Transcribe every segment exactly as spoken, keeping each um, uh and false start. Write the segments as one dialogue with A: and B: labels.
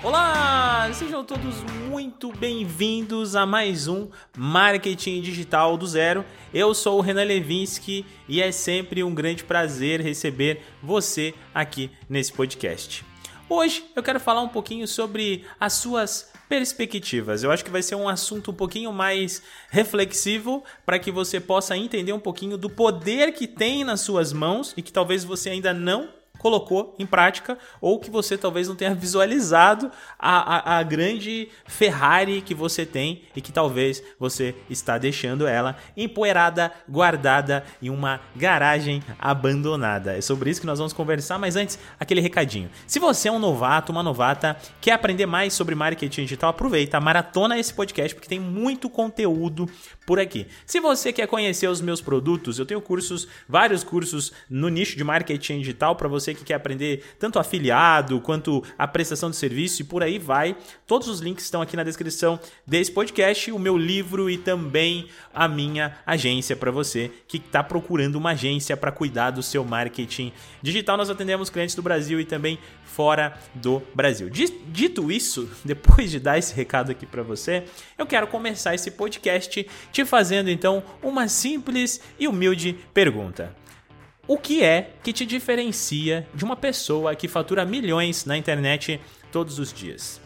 A: Olá, sejam todos muito bem-vindos a mais um Marketing Digital do Zero. Eu sou o Renan Levinsky e é sempre um grande prazer receber você aqui nesse podcast. Hoje eu quero falar um pouquinho sobre as suas perspectivas. Eu acho que vai ser um assunto um pouquinho mais reflexivo para que você possa entender um pouquinho do poder que tem nas suas mãos e que talvez você ainda não colocou em prática ou que você talvez não tenha visualizado a, a, a grande Ferrari que você tem e que talvez você está deixando ela empoeirada, guardada em uma garagem abandonada. É sobre isso que nós vamos conversar, mas antes, aquele recadinho. Se você é um novato, uma novata, quer aprender mais sobre marketing digital, aproveita, maratona esse podcast porque tem muito conteúdo por aqui. Se você quer conhecer os meus produtos, eu tenho cursos, vários cursos no nicho de marketing digital para você que quer aprender tanto afiliado quanto a prestação de serviço e por aí vai. Todos os links estão aqui na descrição desse podcast, o meu livro e também a minha agência para você que está procurando uma agência para cuidar do seu marketing digital. Nós atendemos clientes do Brasil e também fora do Brasil. Dito isso, depois de dar esse recado aqui para você, eu quero começar esse podcast te fazendo então uma simples e humilde pergunta. O que é que te diferencia de uma pessoa que fatura milhões na internet todos os dias?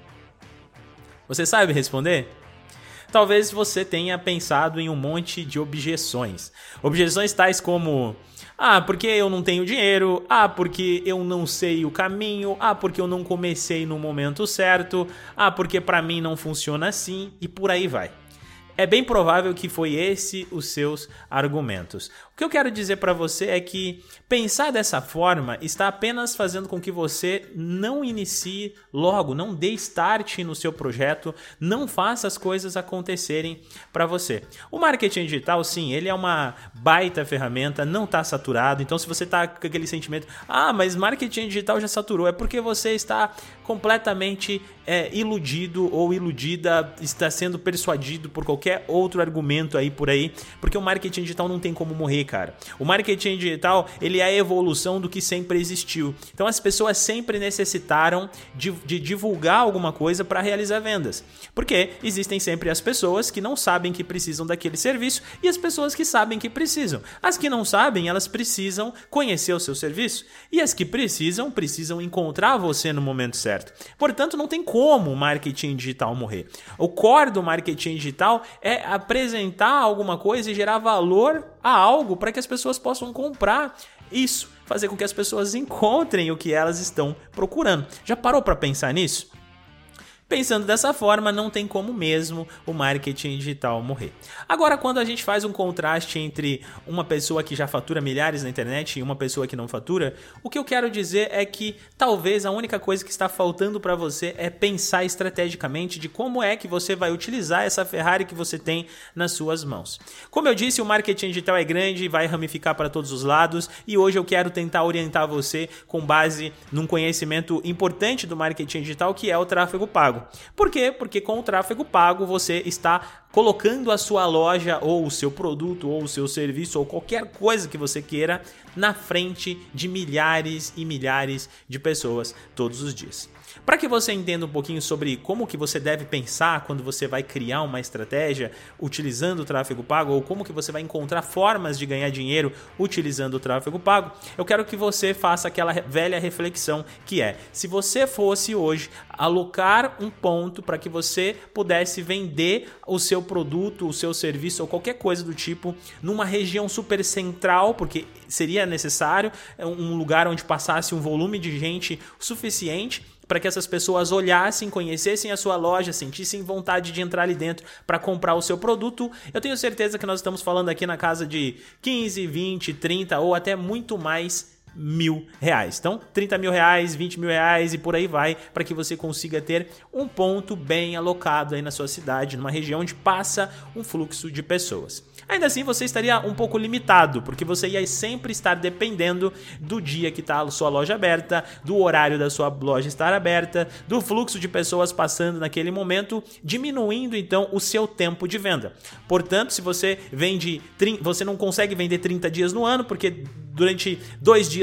A: Você sabe responder? Talvez você tenha pensado em um monte de objeções. Objeções tais como: ah, porque eu não tenho dinheiro, ah, porque eu não sei o caminho, ah, porque eu não comecei no momento certo, ah, porque para mim não funciona assim e por aí vai. É bem provável que foi esse os seus argumentos. O que eu quero dizer para você é que pensar dessa forma está apenas fazendo com que você não inicie logo, não dê start no seu projeto, não faça as coisas acontecerem para você. O marketing digital, sim, ele é uma baita ferramenta, não está saturado. Então, se você está com aquele sentimento, ah, mas marketing digital já saturou, é porque você está completamente é, iludido ou iludida, está sendo persuadido por qualquer outro argumento aí por aí, porque o marketing digital não tem como morrer, cara. O marketing digital, ele é a evolução do que sempre existiu. Então as pessoas sempre necessitaram de, de divulgar alguma coisa para realizar vendas. Porque existem sempre as pessoas que não sabem que precisam daquele serviço e as pessoas que sabem que precisam. As que não sabem, elas precisam conhecer o seu serviço. E as que precisam, precisam encontrar você no momento certo. Portanto, não tem como o marketing digital morrer. O core do marketing digital é apresentar alguma coisa e gerar valor a algo para que as pessoas possam comprar isso, fazer com que as pessoas encontrem o que elas estão procurando. Já parou para pensar nisso? Pensando dessa forma, não tem como mesmo o marketing digital morrer. Agora, quando a gente faz um contraste entre uma pessoa que já fatura milhares na internet e uma pessoa que não fatura, o que eu quero dizer é que talvez a única coisa que está faltando para você é pensar estrategicamente de como é que você vai utilizar essa Ferrari que você tem nas suas mãos. Como eu disse, o marketing digital é grande e vai ramificar para todos os lados e hoje eu quero tentar orientar você com base num conhecimento importante do marketing digital, que é o tráfego pago. Por quê? Porque com o tráfego pago você está colocando a sua loja ou o seu produto ou o seu serviço ou qualquer coisa que você queira na frente de milhares e milhares de pessoas todos os dias. Para que você entenda um pouquinho sobre como que você deve pensar quando você vai criar uma estratégia utilizando o tráfego pago ou como que você vai encontrar formas de ganhar dinheiro utilizando o tráfego pago, eu quero que você faça aquela velha reflexão que é: se você fosse hoje alocar um ponto para que você pudesse vender o seu produto, o seu serviço ou qualquer coisa do tipo numa região super central, porque seria necessário um lugar onde passasse um volume de gente suficiente para que essas pessoas olhassem, conhecessem a sua loja, sentissem vontade de entrar ali dentro para comprar o seu produto, eu tenho certeza que nós estamos falando aqui na casa de quinze, vinte, trinta ou até muito mais mil reais. Então, trinta mil reais, vinte mil reais e por aí vai, para que você consiga ter um ponto bem alocado aí na sua cidade, numa região onde passa um fluxo de pessoas. Ainda assim, você estaria um pouco limitado, porque você ia sempre estar dependendo do dia que está a sua loja aberta, do horário da sua loja estar aberta, do fluxo de pessoas passando naquele momento, diminuindo então o seu tempo de venda. Portanto, se você vende, você não consegue vender trinta dias no ano, porque durante dois dias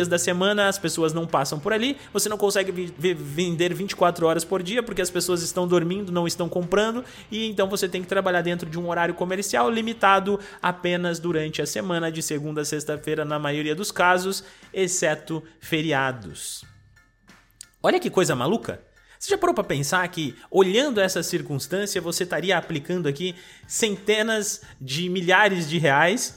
A: dias da semana as pessoas não passam por ali, você não consegue vi- vender vinte e quatro horas por dia porque as pessoas estão dormindo, não estão comprando, e então você tem que trabalhar dentro de um horário comercial limitado apenas durante a semana, de segunda a sexta-feira na maioria dos casos, exceto feriados. Olha que coisa maluca! Você já parou para pensar que, olhando essa circunstância, você estaria aplicando aqui centenas de milhares de reais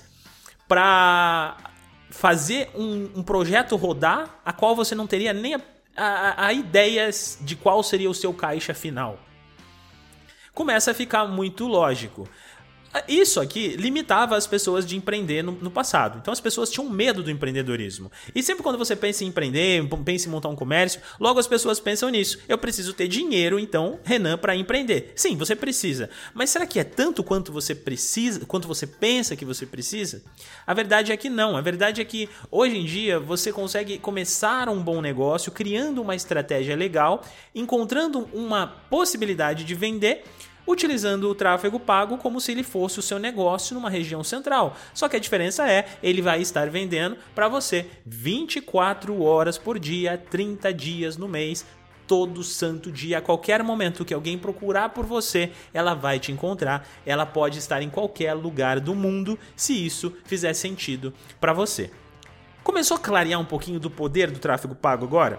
A: para fazer um, um projeto rodar, a qual você não teria nem a, a, a ideia de qual seria o seu caixa final? Começa a ficar muito lógico. Isso aqui limitava as pessoas de empreender no, no passado. Então as pessoas tinham medo do empreendedorismo. E sempre quando você pensa em empreender, pensa em montar um comércio, logo as pessoas pensam nisso. Eu preciso ter dinheiro, então, Renan, para empreender. Sim, você precisa. Mas será que é tanto quanto você precisa, quanto você pensa que você precisa? A verdade é que não. A verdade é que hoje em dia você consegue começar um bom negócio criando uma estratégia legal, encontrando uma possibilidade de vender, utilizando o tráfego pago como se ele fosse o seu negócio numa região central. Só que a diferença é, ele vai estar vendendo para você vinte e quatro horas por dia, trinta dias no mês, todo santo dia, a qualquer momento que alguém procurar por você, ela vai te encontrar. Ela pode estar em qualquer lugar do mundo, se isso fizer sentido para você. Começou a clarear um pouquinho do poder do tráfego pago agora?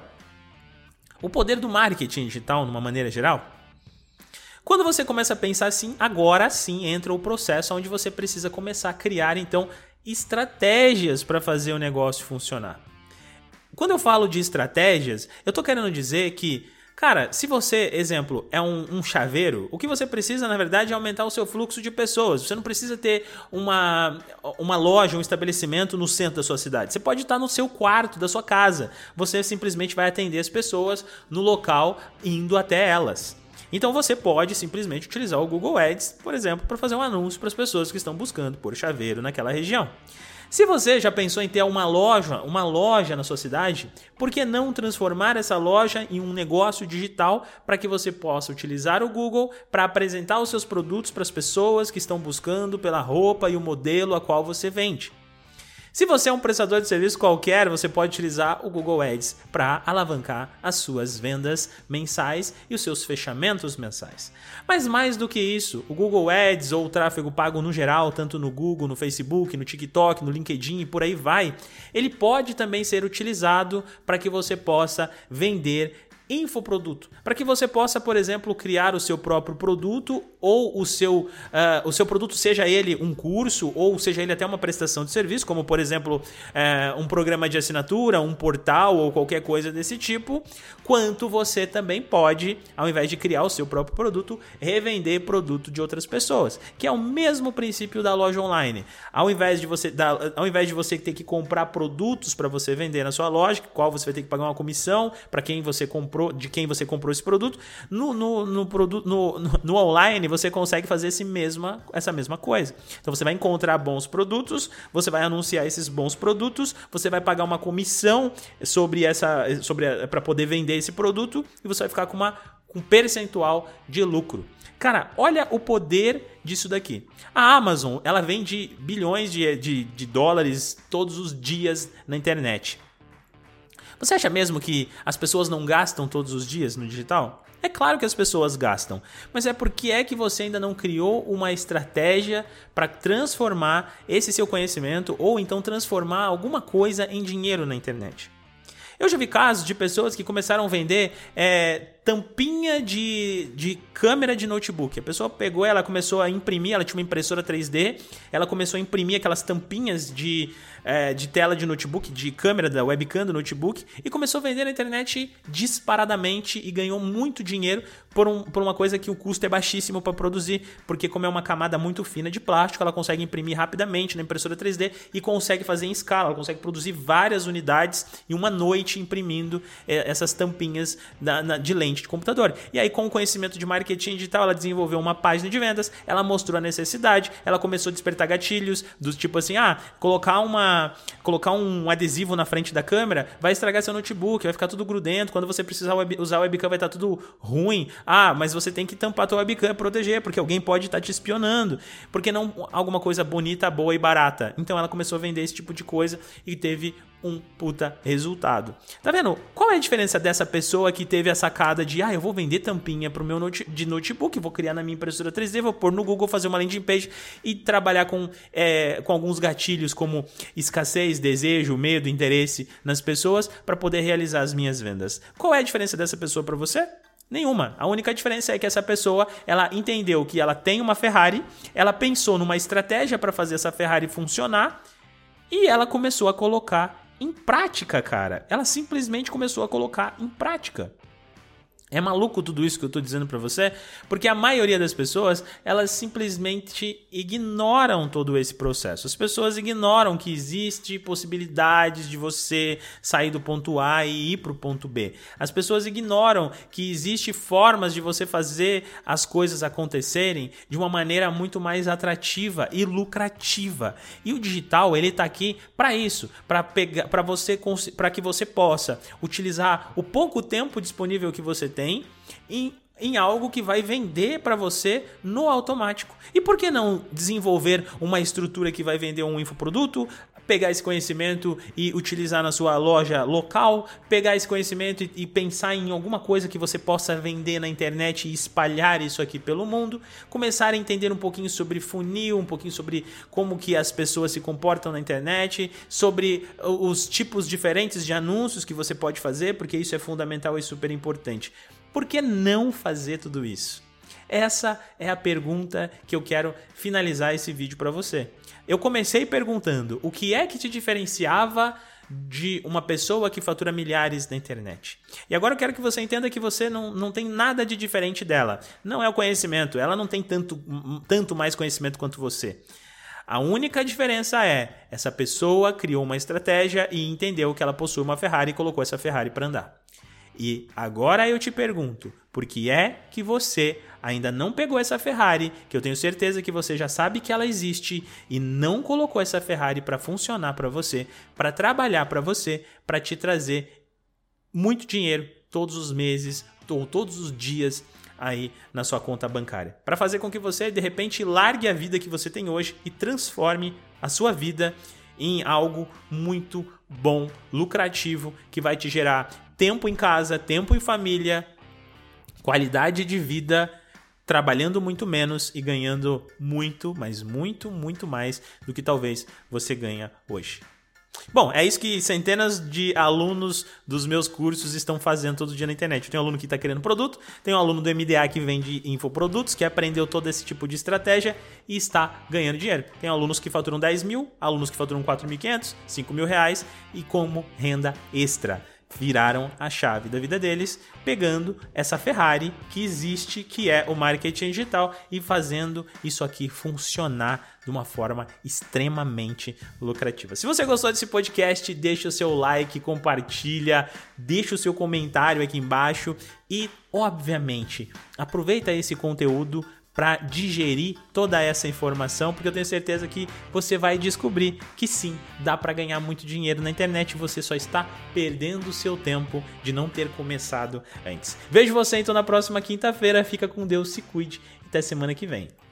A: O poder do marketing digital, de uma maneira geral? Quando você começa a pensar assim, agora sim entra o processo onde você precisa começar a criar, então, estratégias para fazer o negócio funcionar. Quando eu falo de estratégias, eu estou querendo dizer que, cara, se você, exemplo, é um, um chaveiro, o que você precisa, na verdade, é aumentar o seu fluxo de pessoas. Você não precisa ter uma, uma loja, um estabelecimento no centro da sua cidade. Você pode estar no seu quarto da sua casa. Você simplesmente vai atender as pessoas no local, indo até elas. Então você pode simplesmente utilizar o Google Ads, por exemplo, para fazer um anúncio para as pessoas que estão buscando por chaveiro naquela região. Se você já pensou em ter uma loja, uma loja na sua cidade, por que não transformar essa loja em um negócio digital para que você possa utilizar o Google para apresentar os seus produtos para as pessoas que estão buscando pela roupa e o modelo a qual você vende? Se você é um prestador de serviço qualquer, você pode utilizar o Google Ads para alavancar as suas vendas mensais e os seus fechamentos mensais. Mas mais do que isso, o Google Ads ou o tráfego pago no geral, tanto no Google, no Facebook, no TikTok, no LinkedIn e por aí vai, ele pode também ser utilizado para que você possa vender infoproduto, para que você possa, por exemplo, criar o seu próprio produto ou o seu, uh, o seu produto, seja ele um curso ou seja ele até uma prestação de serviço, como por exemplo uh, um programa de assinatura, um portal ou qualquer coisa desse tipo, quanto você também pode, ao invés de criar o seu próprio produto, revender produto de outras pessoas, que é o mesmo princípio da loja online. Ao invés de você, da, ao invés de você ter que comprar produtos para você vender na sua loja, qual você vai ter que pagar uma comissão para quem você comprou, de quem você comprou esse produto, no, no, no, produto, no, no, no online você consegue fazer esse mesma, essa mesma coisa. Então você vai encontrar bons produtos, você vai anunciar esses bons produtos, você vai pagar uma comissão sobre essa, sobre para poder vender esse produto e você vai ficar com, uma, com um percentual de lucro. Cara, olha o poder disso daqui. A Amazon, ela vende bilhões de, de, de dólares todos os dias na internet. Você acha mesmo que as pessoas não gastam todos os dias no digital? É claro que as pessoas gastam, mas é porque é que você ainda não criou uma estratégia para transformar esse seu conhecimento ou então transformar alguma coisa em dinheiro na internet. Eu já vi casos de pessoas que começaram a vender é, tampinha de, de câmera de notebook. A pessoa pegou, ela começou a imprimir, ela tinha uma impressora três D, ela começou a imprimir aquelas tampinhas de, é, de tela de notebook, de câmera da webcam do notebook e começou a vender na internet disparadamente e ganhou muito dinheiro por, um, por uma coisa que o custo é baixíssimo para produzir, porque como é uma camada muito fina de plástico, ela consegue imprimir rapidamente na impressora três D e consegue fazer em escala, ela consegue produzir várias unidades em uma noite imprimindo é, essas tampinhas da, na, de lente de computador. E aí, com o conhecimento de marketing digital, ela desenvolveu uma página de vendas, ela mostrou a necessidade, ela começou a despertar gatilhos, do tipo assim, ah, colocar, uma, colocar um adesivo na frente da câmera vai estragar seu notebook, vai ficar tudo grudento, quando você precisar web, usar a webcam vai estar tudo ruim. Ah, mas você tem que tampar a tua webcam e proteger, porque alguém pode estar te espionando, porque não alguma coisa bonita, boa e barata. Então ela começou a vender esse tipo de coisa e teve um puta resultado. Tá vendo? Qual é a diferença dessa pessoa que teve a sacada de ah, eu vou vender tampinha pro meu note- de notebook, vou criar na minha impressora três D, vou pôr no Google, fazer uma landing page e trabalhar com, é, com alguns gatilhos como escassez, desejo, medo, interesse nas pessoas para poder realizar as minhas vendas. Qual é a diferença dessa pessoa para você? Nenhuma. A única diferença é que essa pessoa, ela entendeu que ela tem uma Ferrari, ela pensou numa estratégia para fazer essa Ferrari funcionar e ela começou a colocar em prática, cara. Ela simplesmente começou a colocar em prática. É maluco tudo isso que eu tô dizendo pra você? Porque a maioria das pessoas, elas simplesmente ignoram todo esse processo. As pessoas ignoram que existe possibilidades de você sair do ponto A e ir pro ponto B. As pessoas ignoram que existe formas de você fazer as coisas acontecerem de uma maneira muito mais atrativa e lucrativa. E o digital, ele tá aqui para isso, para pegar, para você, para que você possa utilizar o pouco tempo disponível que você tem em, em algo que vai vender para você no automático. E por que não desenvolver uma estrutura que vai vender um infoproduto, pegar esse conhecimento e utilizar na sua loja local, pegar esse conhecimento e, e pensar em alguma coisa que você possa vender na internet e espalhar isso aqui pelo mundo, começar a entender um pouquinho sobre funil, um pouquinho sobre como que as pessoas se comportam na internet, sobre os tipos diferentes de anúncios que você pode fazer, porque isso é fundamental e super importante. Por que não fazer tudo isso? Essa é a pergunta que eu quero finalizar esse vídeo para você. Eu comecei perguntando o que é que te diferenciava de uma pessoa que fatura milhares na internet. E agora eu quero que você entenda que você não, não tem nada de diferente dela. Não é o conhecimento, ela não tem tanto, tanto mais conhecimento quanto você. A única diferença é, essa pessoa criou uma estratégia e entendeu que ela possui uma Ferrari e colocou essa Ferrari para andar. E agora eu te pergunto, por que é que você ainda não pegou essa Ferrari, que eu tenho certeza que você já sabe que ela existe, e não colocou essa Ferrari para funcionar para você, para trabalhar para você, para te trazer muito dinheiro todos os meses ou todos os dias aí na sua conta bancária, para fazer com que você de repente largue a vida que você tem hoje e transforme a sua vida em algo muito bom, lucrativo, que vai te gerar tempo em casa, tempo em família, qualidade de vida, trabalhando muito menos e ganhando muito, mas muito, muito mais do que talvez você ganha hoje. Bom, é isso que centenas de alunos dos meus cursos estão fazendo todo dia na internet. Tem um aluno que está querendo produto, tem um aluno do M D A que vende infoprodutos, que aprendeu todo esse tipo de estratégia e está ganhando dinheiro. Tem alunos que faturam dez mil, alunos que faturam quatro mil e quinhentos, cinco mil reais e como renda extra. Viraram a chave da vida deles, pegando essa Ferrari que existe, que é o marketing digital, e fazendo isso aqui funcionar de uma forma extremamente lucrativa. Se você gostou desse podcast, deixa o seu like, compartilha, deixa o seu comentário aqui embaixo e, obviamente, aproveita esse conteúdo para digerir toda essa informação, porque eu tenho certeza que você vai descobrir que sim, dá para ganhar muito dinheiro na internet, você só está perdendo o seu tempo de não ter começado antes. Vejo você então na próxima quinta-feira, fica com Deus, se cuide e até semana que vem.